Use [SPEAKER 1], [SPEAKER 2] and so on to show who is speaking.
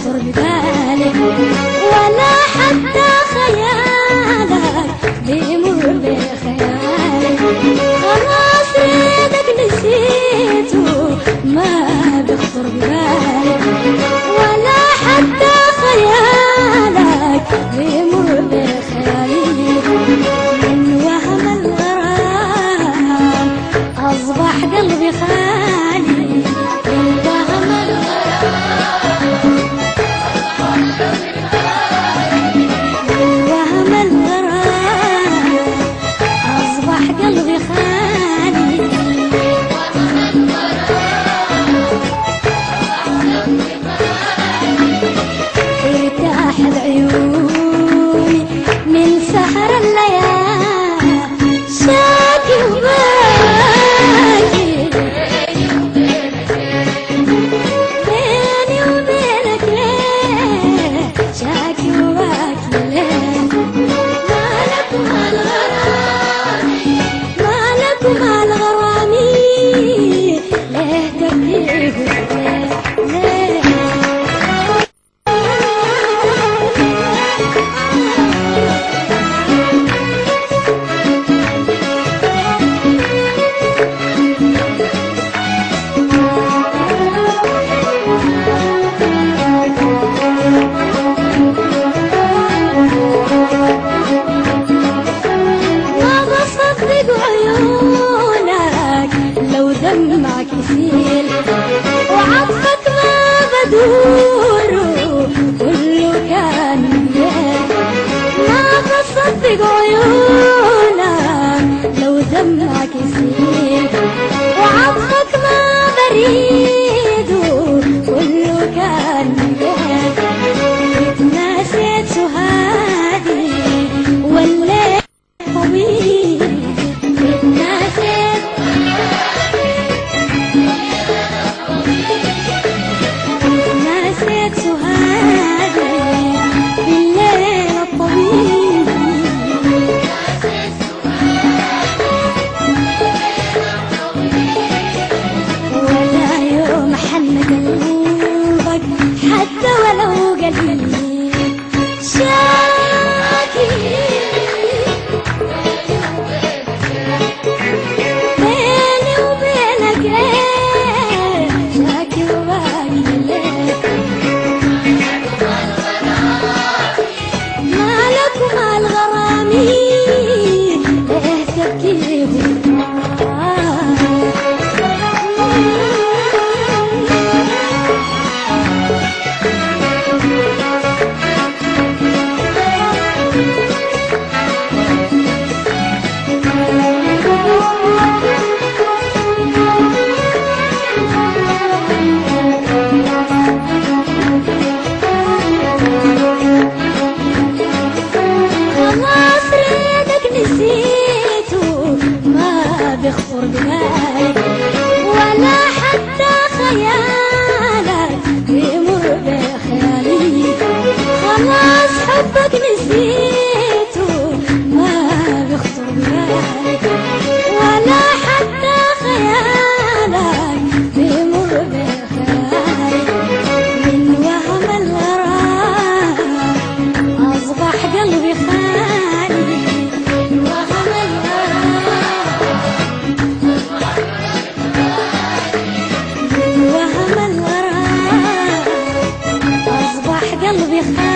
[SPEAKER 1] بيخطر ببالي ولا حتى خيالك بيمر بخيالي. خلاص ريدك نسيته ما بيخطر ببالي ولا حتى خيالك بيمر بخيالي. من وهم الغرام أصبح قلبي خالي. من وهم الغرام من وهم الغرام أصبح قلبي خالي. ارتاحت عيوني من سهر الليالي شاكي وباكي. بيني وبينك ليه شاكي وباكي ليه؟ مالك ومال غرامي مالك ومال غرامي ليه تبكي ليه؟ دمعك يسيل وعطفك ما بدوره كله كان مليان. ما بصدق عيونك لو دمعك يسيل وعطفك ما بريده كله كان مليان. اتناسيت سهادي والليل طويل. اتناسيت نسيت سهادي بالليل الطويل. ولا يوم حن قلبك حتى ولو قليل شاكي. بيني وبينك ليه شاكي وباقي ليه؟ مالك ومال غرامي ليه تبكي خلاص ريدك نسيته ما بيخطر ببالي ولا حتى خيالك بيمر بخيالي. خلاص حبك نسيته ما بيخطر ببالي ولا حتى خيالك بيمر بخيالي. من وهم الغرام أصبح قلبي خالي. من وهم الغرام من وهم الغرام أصبح قلبي خالي.